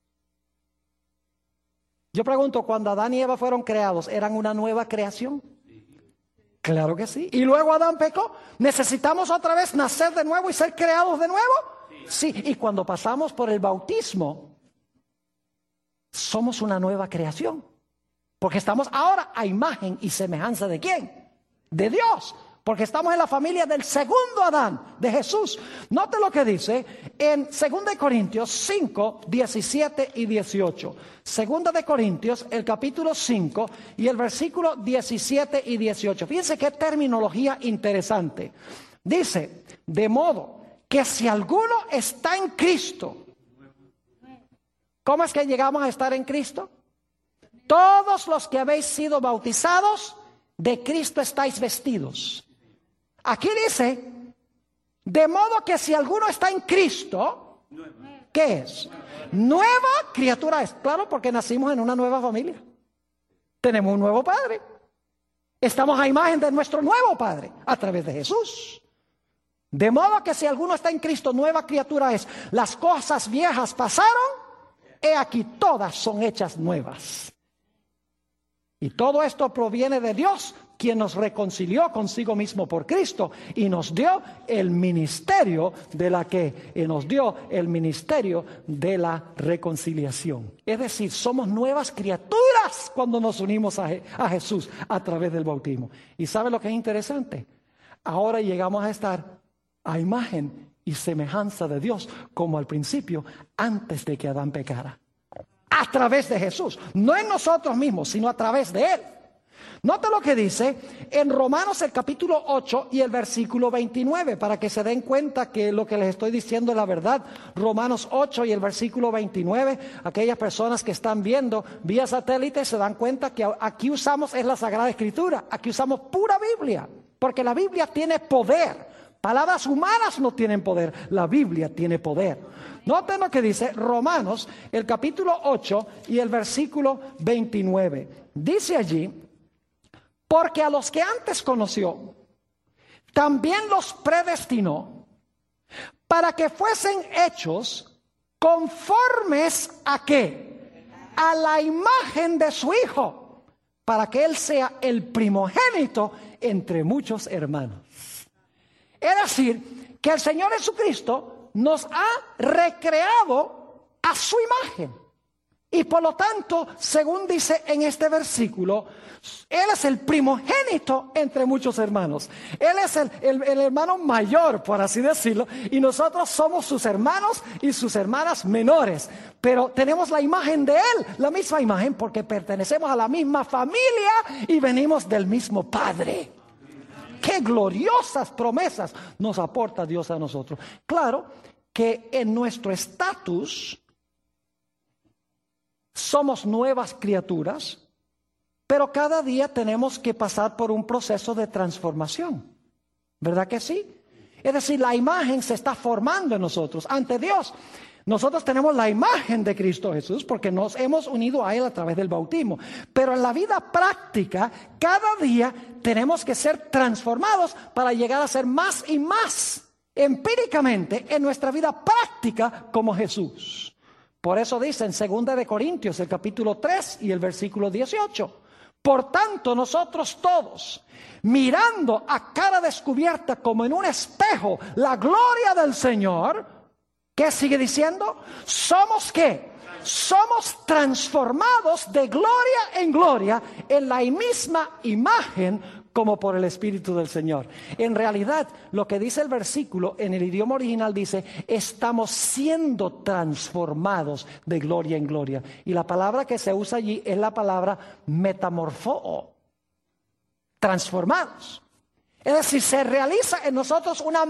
Yo pregunto, cuando Adán y Eva fueron creados, ¿eran una nueva creación? Claro que sí. Y luego Adán pecó. ¿Necesitamos otra vez nacer de nuevo y ser creados de nuevo? Sí. Y cuando pasamos por el bautismo, somos una nueva creación. Porque estamos ahora a imagen y semejanza ¿de quién? De Dios. Porque estamos en la familia del segundo Adán, de Jesús. Note lo que dice en dos de Corintios cinco, diecisiete y dieciocho. dos de Corintios, el capítulo cinco y el versículo diecisiete y dieciocho. Fíjense qué terminología interesante. Dice, de modo que si alguno está en Cristo. ¿Cómo es que llegamos a estar en Cristo? Todos los que habéis sido bautizados, de Cristo estáis vestidos. Aquí dice, de modo que si alguno está en Cristo, ¿qué es? Nueva criatura es. Claro, porque nacimos en una nueva familia. Tenemos un nuevo Padre. Estamos a imagen de nuestro nuevo Padre a través de Jesús. De modo que si alguno está en Cristo, nueva criatura es. Las cosas viejas pasaron, he aquí todas son hechas nuevas. Y todo esto proviene de Dios, quien nos reconcilió consigo mismo por Cristo y nos dio el ministerio de la que eh, nos dio el ministerio de la reconciliación. Es decir, somos nuevas criaturas cuando nos unimos a, a Jesús a través del bautismo. ¿Y sabe lo que es interesante? Ahora llegamos a estar a imagen y semejanza de Dios como al principio, antes de que Adán pecara. A través de Jesús, no en nosotros mismos, sino a través de Él. Nota lo que dice en Romanos el capítulo ocho y el versículo veintinueve, para que se den cuenta que lo que les estoy diciendo es la verdad. Romanos ocho y el versículo veintinueve, aquellas personas que están viendo vía satélite se dan cuenta que aquí usamos es la Sagrada Escritura, aquí usamos pura Biblia, porque la Biblia tiene poder. Palabras humanas no tienen poder, la Biblia tiene poder. Noten lo que dice Romanos, el capítulo ocho y el versículo veintinueve. Dice allí, porque a los que antes conoció, también los predestinó, para que fuesen hechos conformes a ¿qué? A la imagen de su Hijo, para que Él sea el primogénito entre muchos hermanos. Es decir, que el Señor Jesucristo nos ha recreado a su imagen. Y por lo tanto, según dice en este versículo, Él es el primogénito entre muchos hermanos. Él es el, el, el hermano mayor, por así decirlo, y nosotros somos sus hermanos y sus hermanas menores. Pero tenemos la imagen de Él, la misma imagen, porque pertenecemos a la misma familia y venimos del mismo Padre. qué gloriosas promesas nos aporta Dios a nosotros. Claro que en nuestro estatus somos nuevas criaturas, pero cada día tenemos que pasar por un proceso de transformación. ¿Verdad que sí? Es decir, la imagen se está formando en nosotros. Ante Dios, nosotros tenemos la imagen de Cristo Jesús porque nos hemos unido a Él a través del bautismo. Pero en la vida práctica, cada día tenemos que ser transformados para llegar a ser más y más empíricamente en nuestra vida práctica como Jesús. Por eso dice en segunda de Corintios, el capítulo tres y el versículo dieciocho. Por tanto, nosotros todos, mirando a cara descubierta como en un espejo la gloria del Señor, ¿qué sigue diciendo? ¿Somos qué? Somos transformados de gloria en gloria en la misma imagen como por el Espíritu del Señor. En realidad, lo que dice el versículo en el idioma original dice, estamos siendo transformados de gloria en gloria. Y la palabra que se usa allí es la palabra metamorfoo, transformados. Es decir, se realiza en nosotros una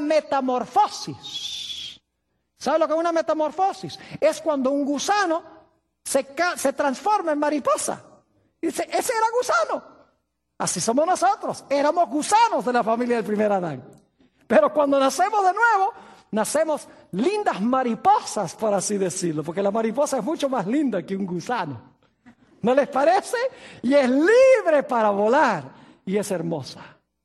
metamorfosis. ¿Sabe lo que es una metamorfosis? Es cuando un gusano se, se transforma en mariposa. Y dice, ese era gusano. Así somos nosotros, éramos gusanos de la familia del primer Adán. Pero cuando nacemos de nuevo, nacemos lindas mariposas, por así decirlo, porque la mariposa es mucho más linda que un gusano. ¿No les parece? Y es libre para volar y es hermosa.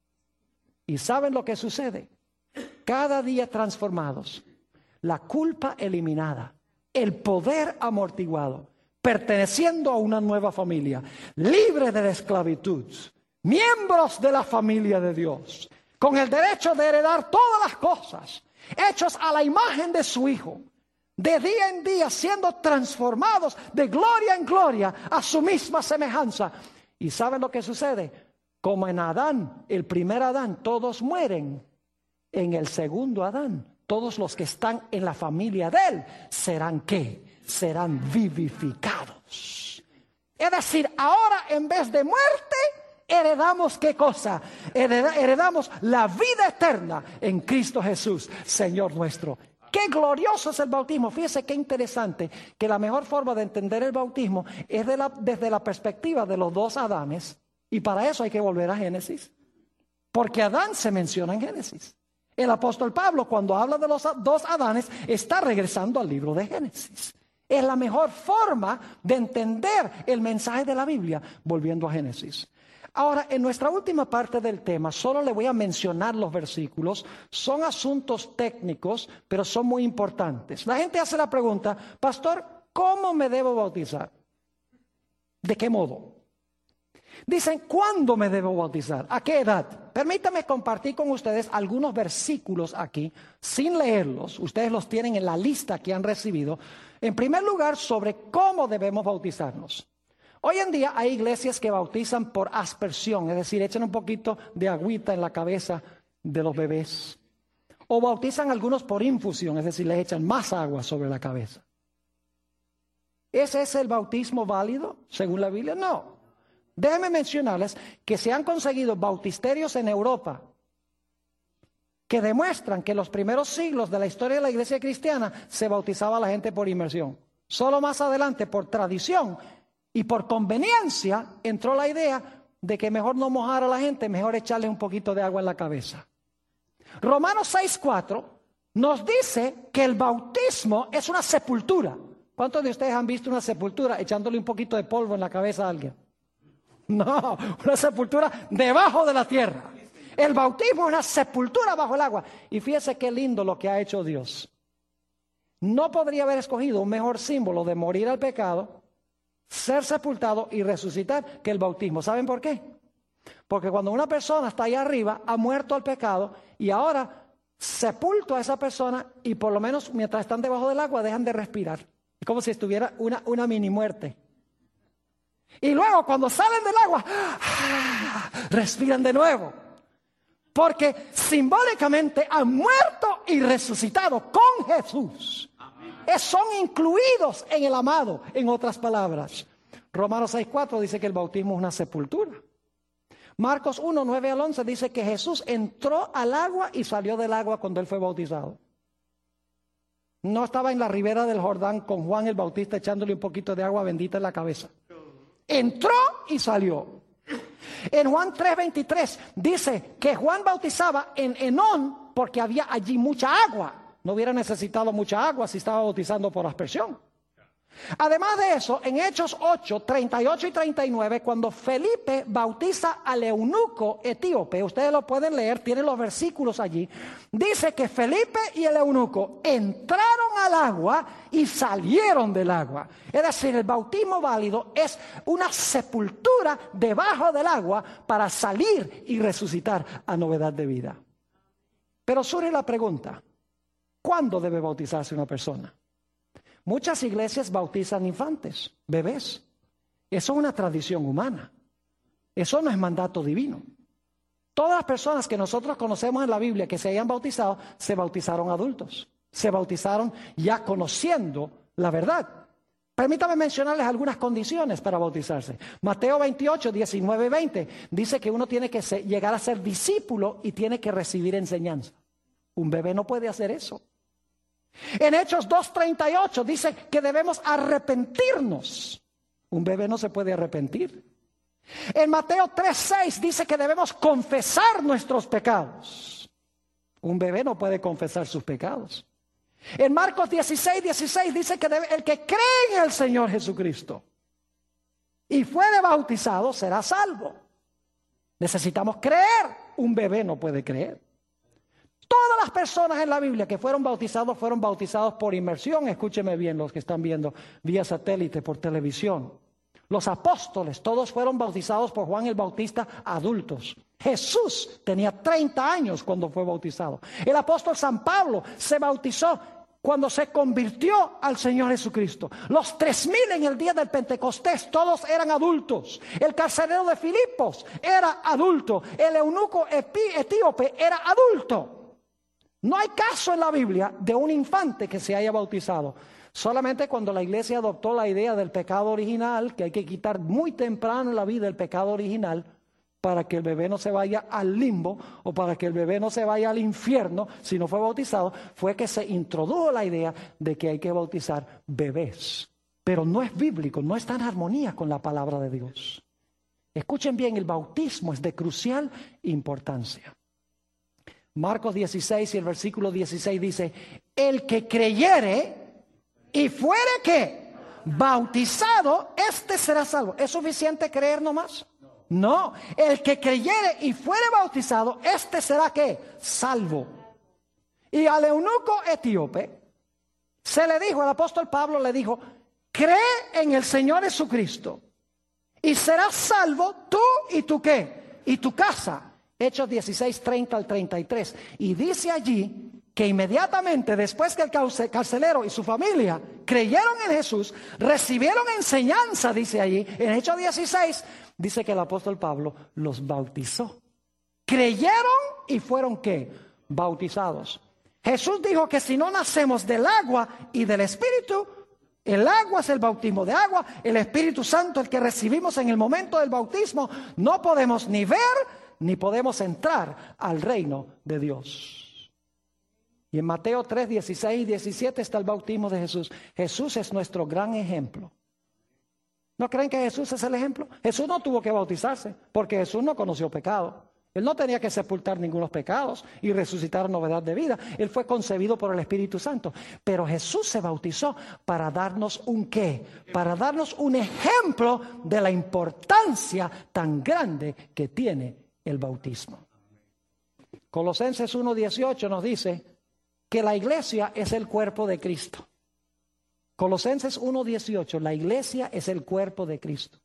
¿Y saben lo que sucede? Cada día transformados, la culpa eliminada, el poder amortiguado, perteneciendo a una nueva familia, libre de la esclavitud, miembros de la familia de Dios, con el derecho de heredar todas las cosas, hechos a la imagen de su Hijo, de día en día siendo transformados de gloria en gloria a su misma semejanza. ¿Y saben lo que sucede? Como en Adán, el primer Adán, todos mueren. En el segundo Adán, todos los que están en la familia de él, ¿serán qué? Serán vivificados. Es decir, ahora en vez de muerte, heredamos ¿qué cosa? Heredamos la vida eterna en Cristo Jesús, Señor nuestro. Qué glorioso es el bautismo. Fíjese qué interesante que la mejor forma de entender el bautismo es de la, desde la perspectiva de los dos Adanes. Y para eso hay que volver a Génesis. Porque Adán se menciona en Génesis. El apóstol Pablo, cuando habla de los dos Adanes, está regresando al libro de Génesis. Es la mejor forma de entender el mensaje de la Biblia, volviendo a Génesis. Ahora, en nuestra última parte del tema, solo le voy a mencionar los versículos. Son asuntos técnicos, pero son muy importantes. La gente hace la pregunta, pastor, ¿cómo me debo bautizar? ¿De qué modo? Dicen, ¿cuándo me debo bautizar? ¿A qué edad? Permítame compartir con ustedes algunos versículos aquí, sin leerlos. Ustedes los tienen en la lista que han recibido. En primer lugar, sobre cómo debemos bautizarnos. Hoy en día hay iglesias que bautizan por aspersión, es decir, echan un poquito de agüita en la cabeza de los bebés. O bautizan algunos por infusión, es decir, les echan más agua sobre la cabeza. ¿Ese es el bautismo válido según la Biblia? No. Déjenme mencionarles que se han conseguido bautisterios en Europa que demuestran que en los primeros siglos de la historia de la iglesia cristiana se bautizaba a la gente por inmersión. Solo más adelante, por tradición y por conveniencia, entró la idea de que mejor no mojar a la gente, mejor echarle un poquito de agua en la cabeza. Romanos seis cuatro nos dice que el bautismo es una sepultura. ¿Cuántos de ustedes han visto una sepultura echándole un poquito de polvo en la cabeza a alguien? No, una sepultura debajo de la tierra. El bautismo es una sepultura bajo el agua. Y fíjese qué lindo lo que ha hecho Dios. No podría haber escogido un mejor símbolo de morir al pecado, ser sepultado y resucitar que el bautismo. ¿Saben por qué? Porque cuando una persona está allá arriba, ha muerto al pecado y ahora sepulto a esa persona y por lo menos mientras están debajo del agua dejan de respirar. Es como si estuviera una, una mini muerte. Y luego cuando salen del agua, respiran de nuevo. Porque simbólicamente han muerto y resucitado con Jesús. Es, son incluidos en el amado, en otras palabras. Romanos seis cuatro dice que el bautismo es una sepultura. Marcos uno, nueve al once dice que Jesús entró al agua y salió del agua cuando él fue bautizado. No estaba en la ribera del Jordán con Juan el Bautista echándole un poquito de agua bendita en la cabeza. Entró y salió. En Juan tres veintitrés dice que Juan bautizaba en Enón porque había allí mucha agua. No hubiera necesitado mucha agua si estaba bautizando por aspersión. Además de eso, en Hechos ocho, treinta y ocho y treinta y nueve, cuando Felipe bautiza al eunuco etíope, ustedes lo pueden leer, tienen los versículos allí, dice que Felipe y el eunuco entraron al agua y salieron del agua. Es decir, el bautismo válido es una sepultura debajo del agua para salir y resucitar a novedad de vida. Pero surge la pregunta, ¿cuándo debe bautizarse una persona? Muchas iglesias bautizan infantes, bebés. Eso es una tradición humana. Eso no es mandato divino. Todas las personas que nosotros conocemos en la Biblia que se hayan bautizado, se bautizaron adultos. Se bautizaron ya conociendo la verdad. Permítame mencionarles algunas condiciones para bautizarse. Mateo veintiocho, diecinueve y veinte dice que uno tiene que ser, llegar a ser discípulo y tiene que recibir enseñanza. Un bebé no puede hacer eso. En Hechos dos treinta y ocho dice que debemos arrepentirnos. Un bebé no se puede arrepentir. En Mateo tres seis dice que debemos confesar nuestros pecados. Un bebé no puede confesar sus pecados. En Marcos dieciséis dieciséis dice que debe, el que cree en el Señor Jesucristo y fuere bautizado será salvo. Necesitamos creer. Un bebé no puede creer. Todas las personas en la Biblia que fueron bautizados fueron bautizados por inmersión. Escúcheme bien los que están viendo vía satélite, por televisión. Los apóstoles, todos fueron bautizados por Juan el Bautista adultos. Jesús tenía treinta años cuando fue bautizado. El apóstol San Pablo se bautizó cuando se convirtió al Señor Jesucristo. Los tres mil en el día del Pentecostés, todos eran adultos. El carcelero de Filipos era adulto. El eunuco etíope era adulto. No hay caso en la Biblia de un infante que se haya bautizado. Solamente cuando la iglesia adoptó la idea del pecado original, que hay que quitar muy temprano en la vida el pecado original, para que el bebé no se vaya al limbo o para que el bebé no se vaya al infierno si no fue bautizado, fue que se introdujo la idea de que hay que bautizar bebés. Pero no es bíblico, no está en armonía con la palabra de Dios. Escuchen bien, el bautismo es de crucial importancia. Marcos dieciséis y el versículo dieciséis dice, el que creyere y fuere ¿qué? Bautizado, este será salvo. ¿Es suficiente creer nomás? No, el que creyere y fuere bautizado, este será ¿qué? Salvo. Y al eunuco etíope se le dijo, el apóstol Pablo le dijo, cree en el Señor Jesucristo y serás salvo tú y tu ¿qué? Y tu casa. Hechos dieciséis, treinta al treinta y tres. Y dice allí que inmediatamente después que el carcelero y su familia creyeron en Jesús, recibieron enseñanza, dice allí, en Hechos dieciséis, dice que el apóstol Pablo los bautizó. Creyeron y fueron ¿qué? Bautizados. Jesús dijo que si no nacemos del agua y del Espíritu, el agua es el bautismo de agua, el Espíritu Santo el que recibimos en el momento del bautismo, no podemos ni ver ni podemos entrar al reino de Dios. Y en Mateo tres, dieciséis y diecisiete está el bautismo de Jesús. Jesús es nuestro gran ejemplo. ¿No creen que Jesús es el ejemplo? Jesús no tuvo que bautizarse porque Jesús no conoció pecado. Él no tenía que sepultar ningunos pecados y resucitar novedad de vida. Él fue concebido por el Espíritu Santo. Pero Jesús se bautizó para darnos un qué, para darnos un ejemplo de la importancia tan grande que tiene el bautismo. Colosenses uno dieciocho nos dice que la iglesia es el cuerpo de Cristo. Colosenses uno dieciocho, la iglesia es el cuerpo de Cristo.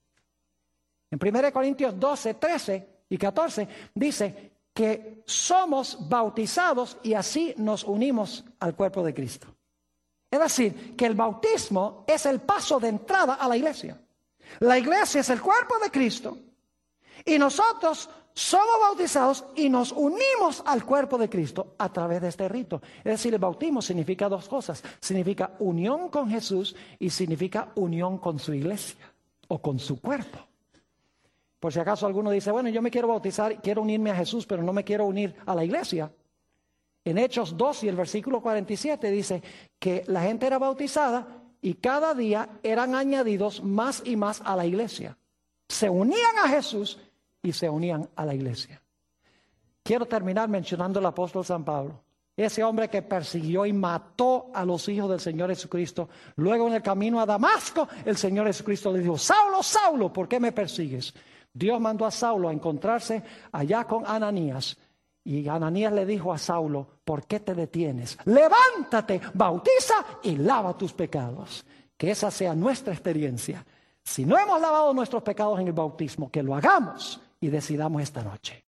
En primera Corintios doce, trece y catorce dice que somos bautizados y así nos unimos al cuerpo de Cristo. Es decir, que el bautismo es el paso de entrada a la iglesia. La iglesia es el cuerpo de Cristo y nosotros somos bautizados y nos unimos al cuerpo de Cristo a través de este rito. Es decir, el bautismo significa dos cosas. Significa unión con Jesús y significa unión con su iglesia o con su cuerpo. Por si acaso alguno dice, bueno, yo me quiero bautizar, quiero unirme a Jesús, pero no me quiero unir a la iglesia. En Hechos dos y el versículo cuarenta y siete dice que la gente era bautizada y cada día eran añadidos más y más a la iglesia. Se unían a Jesús y se unían a la iglesia. Quiero terminar mencionando al apóstol San Pablo. Ese hombre que persiguió y mató a los hijos del Señor Jesucristo. Luego en el camino a Damasco, el Señor Jesucristo le dijo, Saulo, Saulo, ¿por qué me persigues? Dios mandó a Saulo a encontrarse allá con Ananías. Y Ananías le dijo a Saulo, ¿por qué te detienes? Levántate, bautiza y lava tus pecados. Que esa sea nuestra experiencia. Si no hemos lavado nuestros pecados en el bautismo, que lo hagamos y decidamos esta noche.